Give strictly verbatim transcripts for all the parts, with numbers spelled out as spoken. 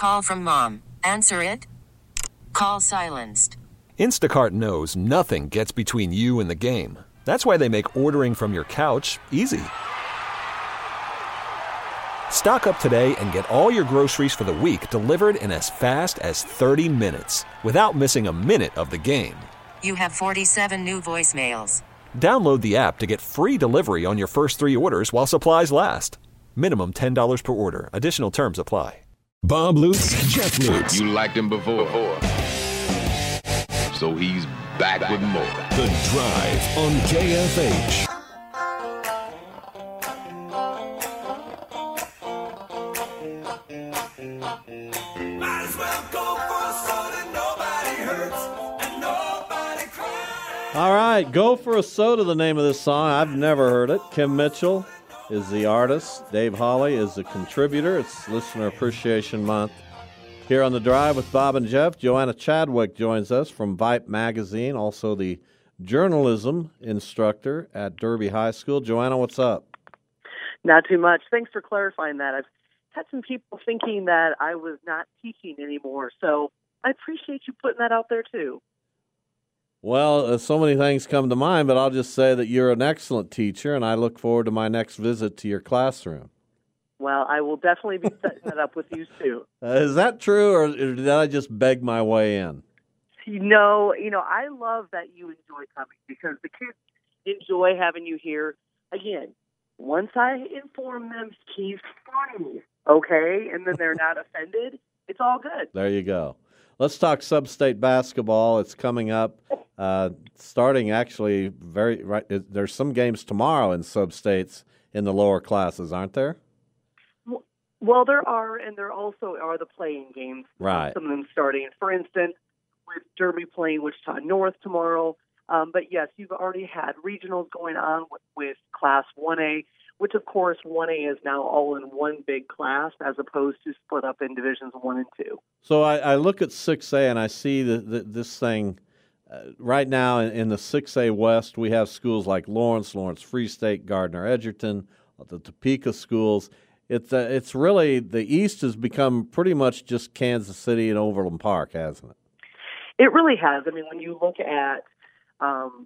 Call from mom. Answer it. Call silenced. Instacart knows nothing gets between you and the game. That's why they make ordering from your couch easy. Stock up today and get all your groceries for the week delivered in as fast as thirty minutes without missing a minute of the game. You have forty-seven new voicemails. Download the app to get free delivery on your first three orders while supplies last. Minimum ten dollars per order. Additional terms apply. Bob Lutz, Jeff Lutz. You liked him before. before. So he's back with more. The Drive on K F H. Might as well go for a soda, nobody hurts and nobody cries. All right, Go for a Soda, the name of this song. I've never heard it. Kim Mitchell is the artist. Dave Hawley is the contributor. It's Listener Appreciation Month. Here on The Drive with Bob and Jeff, Joanna Chadwick joins us from Vipe Magazine, also the journalism instructor at Derby High School. Joanna, what's up? Not too much. Thanks for clarifying that. I've had some people thinking that I was not teaching anymore, so I appreciate you putting that out there too. Well, uh, so many things come to mind, but I'll just say that you're an excellent teacher, and I look forward to my next visit to your classroom. Well, I will definitely be setting that up with you too. Uh, is that true, or, or did I just beg my way in? You know, you know, I love that you enjoy coming because the kids enjoy having you here. Again, once I inform them he's funny, okay, and then they're not offended, it's all good. There you go. Let's talk sub-state basketball. It's coming up, uh, starting actually very right. There's some games tomorrow in sub-states in the lower classes, aren't there? Well, there are, and there also are the playing games. Right. Some of them starting. For instance, with Derby playing Wichita North tomorrow. Um, but, yes, you've already had regionals going on with, with Class one A, which, of course, one A is now all in one big class as opposed to split up in Divisions one and two. So I, I look at six A, and I see the, the, this thing uh, right now in, in the six A West. We have schools like Lawrence, Lawrence Free State, Gardner Edgerton, the Topeka schools. It's uh, it's really, the East has become pretty much just Kansas City and Overland Park, hasn't it? It really has. I mean, when you look at um,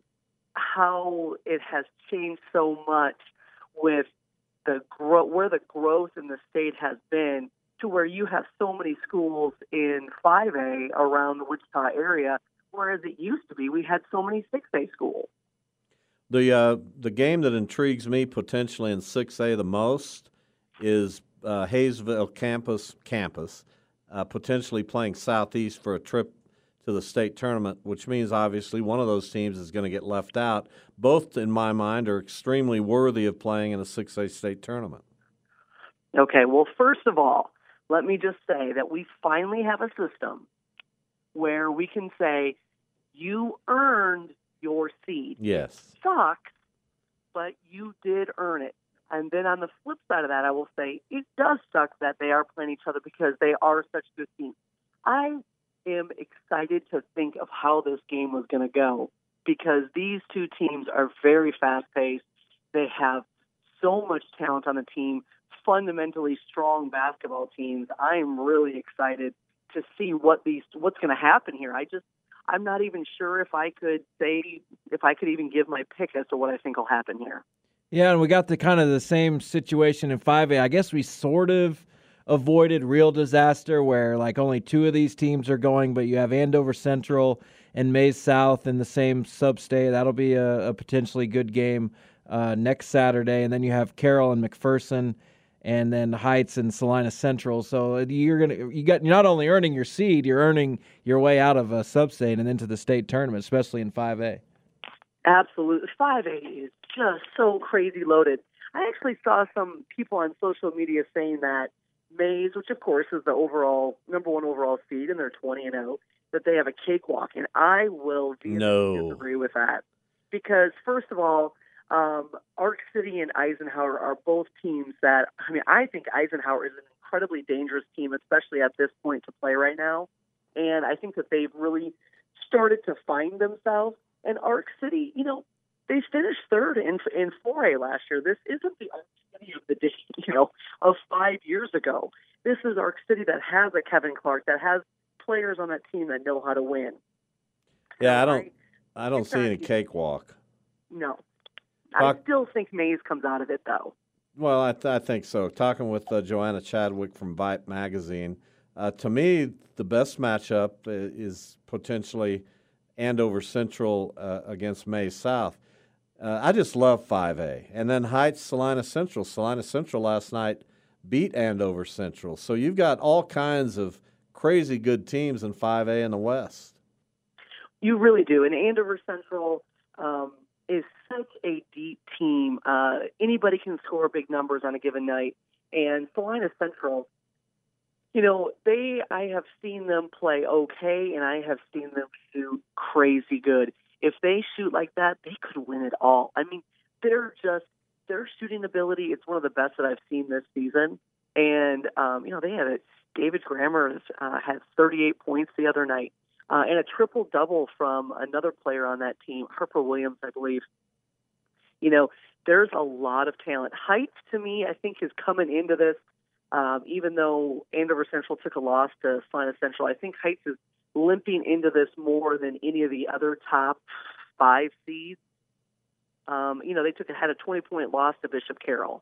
how it has changed so much with the gro- where the growth in the state has been to where you have so many schools in five A around the Wichita area, whereas it used to be we had so many six A schools. The uh, the game that intrigues me potentially in six A the most is uh, Hayesville campus campus uh, potentially playing Southeast for a trip to the state tournament, which means obviously one of those teams is going to get left out. Both, in my mind, are extremely worthy of playing in a six A state tournament. Okay, well, first of all, let me just say that we finally have a system where we can say you earned your seed. Yes. Sucks, but you did earn it. And then on the flip side of that, I will say it does suck that they are playing each other because they are such good teams. I am excited to think of how this game was going to go because these two teams are very fast-paced. They have so much talent on the team, fundamentally strong basketball teams. I am really excited to see what these what's going to happen here. I just I'm not even sure if I could say if I could even give my pick as to what I think will happen here. Yeah, and we got the kind of the same situation in five A. I guess we sort of avoided real disaster where like only two of these teams are going, but you have Andover Central and Maize South in the same sub-state. That'll be a, a potentially good game uh, next Saturday. And then you have Carroll and McPherson, and then Heights and Salina Central. So you're gonna you got you're not only earning your seed, you're earning your way out of a sub-state and into the state tournament, especially in five A. Absolutely. five A is just so crazy loaded. I actually saw some people on social media saying that Maize, which of course is the overall number one overall seed, and they're twenty and oh, that they have a cakewalk, and I will vehemently No. disagree with that because first of all, um, Arc City and Eisenhower are both teams that I mean I think Eisenhower is an incredibly dangerous team, especially at this point to play right now, and I think that they've really started to find themselves. And Arc City, you know, they finished third in in four A last year. This isn't the Arc city of the day, you know, of five years ago. This is our city that has a Kevin Clark, that has players on that team that know how to win. Yeah, So I don't. I don't it's see not any easy. cakewalk. No. Talk- I still think Mays comes out of it, though. Well, I, th- I think so. Talking with uh, Joanna Chadwick from Vibe Magazine, uh, to me, the best matchup uh, is potentially Andover Central uh, against Mays South. Uh, I just love five A. And then Heights, Salina Central. Salina Central last night beat Andover Central. So you've got all kinds of crazy good teams in five A in the West. You really do. And Andover Central um, is such a deep team. Uh, anybody can score big numbers on a given night. And Salina Central, you know, they I have seen them play okay, and I have seen them shoot crazy good. If they shoot like that, they could win it all. I mean, they're just, their shooting ability, it's one of the best that I've seen this season. And, um, you know, they had it. David Grammer uh, had thirty-eight points the other night. Uh, and a triple-double from another player on that team, Harper Williams, I believe. You know, there's a lot of talent. Heights, to me, I think is coming into this, um, even though Andover Central took a loss to Salina Central. I think Heights is limping into this more than any of the other top five seeds. Um, you know, they took had a twenty-point loss to Bishop Carroll.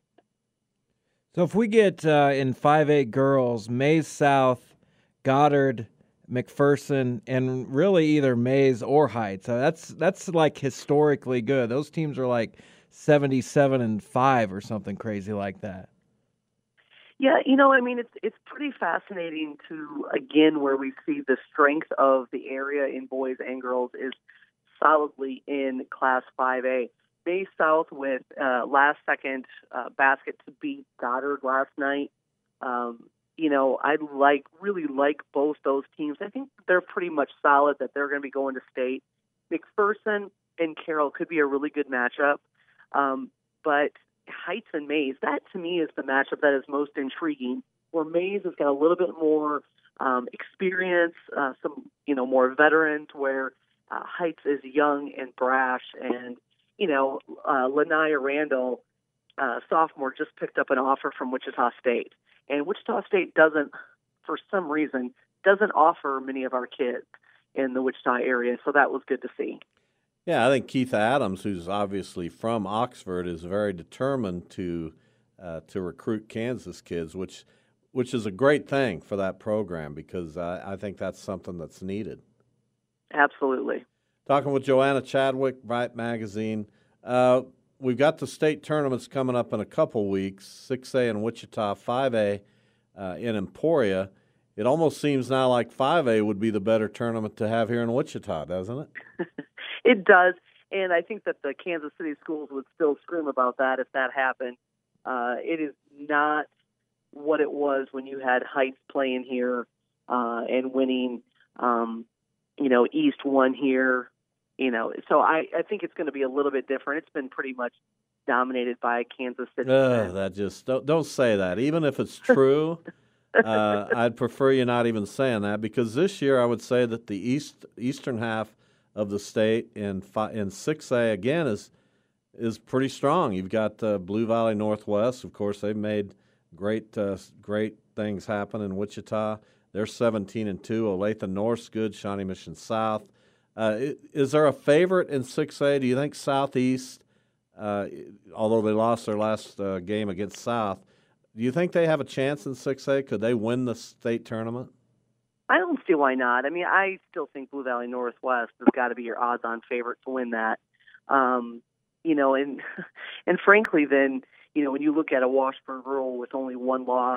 So if we get uh, in five A girls, Mays South, Goddard, McPherson, and really either Mays or Heights. So that's that's like historically good. Those teams are like seventy-seven and five or something crazy like that. Yeah, you know, I mean, it's it's pretty fascinating to, again, where we see the strength of the area in boys and girls is solidly in Class five A. Mays South with uh, last-second uh, basket to beat Goddard last night. Um, you know, I like really like both those teams. I think they're pretty much solid that they're going to be going to state. McPherson and Carroll could be a really good matchup. Um, but Heights and Mays, that to me is the matchup that is most intriguing, where Mays has got a little bit more um, experience, uh, some, you know, more veterans, where uh, Heights is young and brash. And, you know, uh, Lanaya Randall, uh, sophomore, just picked up an offer from Wichita State. And Wichita State doesn't, for some reason, doesn't offer many of our kids in the Wichita area, so that was good to see. Yeah, I think Keith Adams, who's obviously from Oxford, is very determined to uh, to recruit Kansas kids, which which is a great thing for that program because uh, I think that's something that's needed. Absolutely. Talking with Joanna Chadwick, Vibe Magazine. Uh, we've got the state tournaments coming up in a couple weeks, six A in Wichita, five A uh, in Emporia. It almost seems now like five A would be the better tournament to have here in Wichita, doesn't it? It does, and I think that the Kansas City schools would still scream about that if that happened. Uh, it is not what it was when you had Heights playing here uh, and winning, um, you know, East won here. You know, so I, I think it's going to be a little bit different. It's been pretty much dominated by Kansas City. Uh, that just don't, don't say that. Even if it's true, uh, I'd prefer you not even saying that because this year I would say that the east eastern half of the state in fi- in six A again is is pretty strong. You've got uh, Blue Valley Northwest, of course. They've made great uh, great things happen in Wichita. They're seventeen and two. Olathe North's good. Shawnee Mission South. Uh, is there a favorite in six A? Do you think Southeast, uh, although they lost their last uh, game against South, do you think they have a chance in six A? Could they win the state tournament? I don't see why not. I mean, I still think Blue Valley Northwest has got to be your odds-on favorite to win that. Um, you know, and and frankly, then you know when you look at a Washburn Rural with only one loss,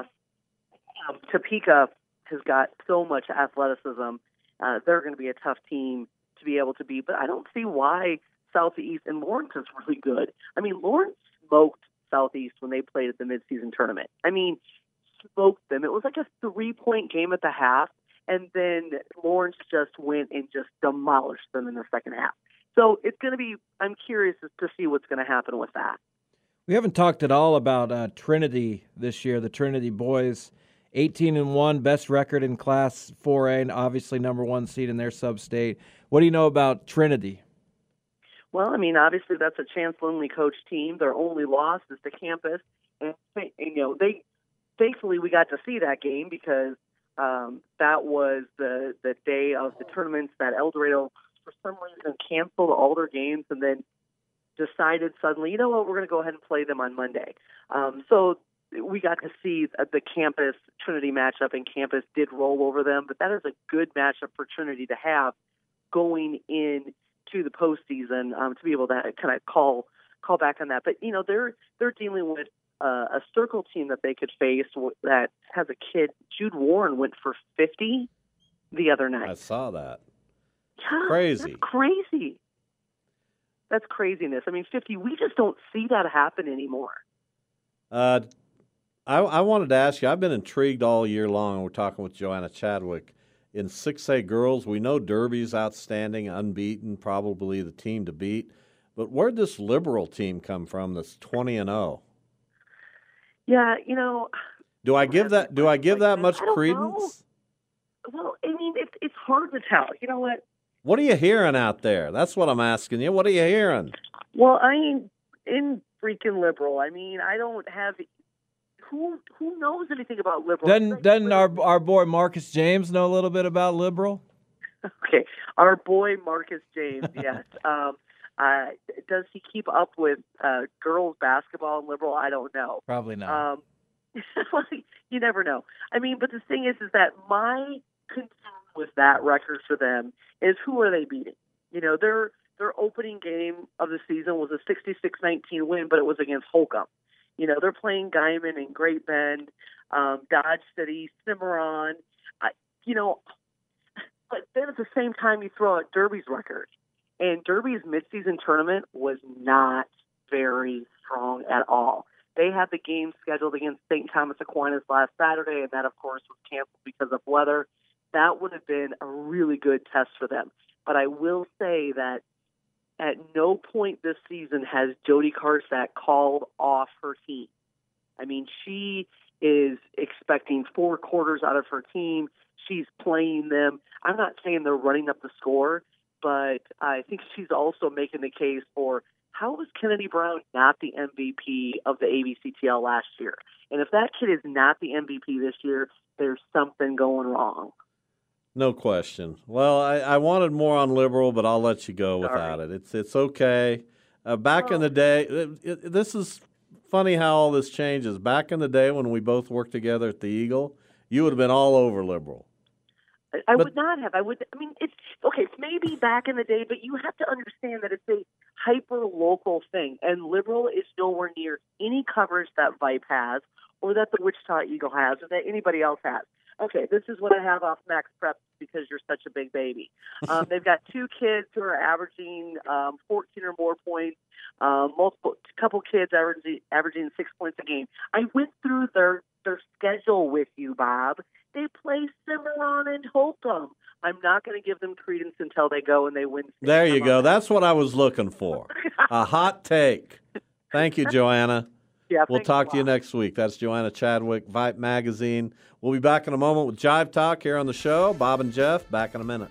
um, Topeka has got so much athleticism. Uh, they're going to be a tough team to be able to beat. But I don't see why Southeast and Lawrence is really good. I mean, Lawrence smoked Southeast when they played at the midseason tournament. I mean, smoked them. It was like a three-point game at the half. And then Lawrence just went and just demolished them in the second half. So it's going to be, I'm curious to see what's going to happen with that. We haven't talked at all about uh, Trinity this year, the Trinity boys, eighteen and one, best record in Class four A, and obviously number one seed in their sub-state. What do you know about Trinity? Well, I mean, obviously that's a Chance Lindley coach team. Their only loss is to Campus. And, and you know, they thankfully we got to see that game because um, that was the the day of the tournaments that El Dorado for some reason canceled all their games and then decided suddenly, you know what, we're going to go ahead and play them on Monday. Um, so we got to see the campus Trinity matchup, and campus did roll over them, but that is a good matchup for Trinity to have going in to the postseason, um, to be able to kind of call call back on that. But you know, they're they're dealing with uh, a Circle team that they could face that has a kid. Jude Warren went for fifty the other night. I saw that. Yeah, Crazy. That's crazy. That's craziness. I mean, fifty. We just don't see that happen anymore. Uh, I, I wanted to ask you, I've been intrigued all year long. We're talking with Joanna Chadwick. In six A girls, we know Derby's outstanding, unbeaten, probably the team to beat. But where'd this Liberal team come from that's twenty and oh? Yeah, you know. Do I give that do I give that much I don't credence? know. Well, I mean, it's it's hard to tell. You know what? What are you hearing out there? That's what I'm asking you. What are you hearing? Well, I mean, in freaking Liberal, I mean, I don't have. Who who knows anything about Liberal? Doesn't doesn't our our boy Marcus James know a little bit about Liberal? Okay, our boy Marcus James. Yes. um, uh, does he keep up with uh, girls basketball in Liberal? I don't know. Probably not. Um, you never know. I mean, but the thing is, is that my concern with that record for them is who are they beating? You know, their their opening game of the season was a sixty-six nineteen win, but it was against Holcomb. You know, they're playing Guyman and Great Bend, um, Dodge City, Cimarron. I, you know, but then at the same time, you throw out Derby's record. And Derby's midseason tournament was not very strong at all. They had the game scheduled against Saint Thomas Aquinas last Saturday, and that, of course, was canceled because of weather. That would have been a really good test for them. But I will say that at no point this season has Jody Karsak called off her team. I mean, she is expecting four quarters out of her team. She's playing them. I'm not saying they're running up the score, but I think she's also making the case for how was Kennedy Brown not the M V P of the A B C T L last year? And if that kid is not the M V P this year, there's something going wrong. No question. Well, I, I wanted more on Liberal, but I'll let you go without it. It's it's okay. Uh, back oh. in the day, it, it, this is funny how all this changes. Back in the day when we both worked together at the Eagle, you would have been all over Liberal. I, I but, would not have. I would. I mean, it's okay. It's maybe back in the day, but you have to understand that it's a hyper local thing, and Liberal is nowhere near any coverage that Vipe has, or that the Wichita Eagle has, or that anybody else has. Okay, this is what I have off Max Prep because you're such a big baby. Um, they've got two kids who are averaging um, fourteen or more points, um, multiple couple kids averaging, averaging six points a game. I went through their, their schedule with you, Bob. They play Cimarron and Holcomb. I'm not going to give them credence until they go and they win. There you go. That's what I was looking for. A hot take. Thank you, Joanna. Yeah, we'll talk to you next week. That's Joanna Chadwick, Vipe Magazine. We'll be back in a moment with Jive Talk here on the show. Bob and Jeff, back in a minute.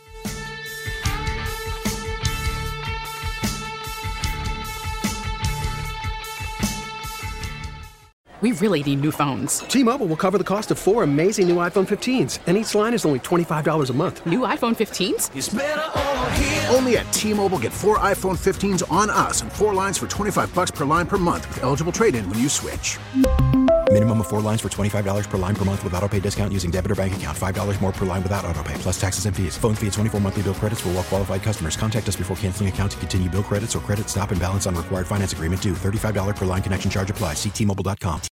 We really need new phones. T-Mobile will cover the cost of four amazing new iPhone fifteens, and each line is only twenty-five dollars a month. New iPhone fifteens? It's better over here. Only at T-Mobile, get four iPhone fifteens on us and four lines for twenty-five dollars per line per month with eligible trade-in when you switch. Minimum of four lines for twenty-five dollars per line per month with autopay discount using debit or bank account. five dollars more per line without autopay, plus taxes and fees. Phone fee at twenty-four monthly bill credits for well-qualified customers. Contact us before canceling account to continue bill credits or credit stop and balance on required finance agreement due. thirty-five dollars per line connection charge applies. See T Mobile dot com.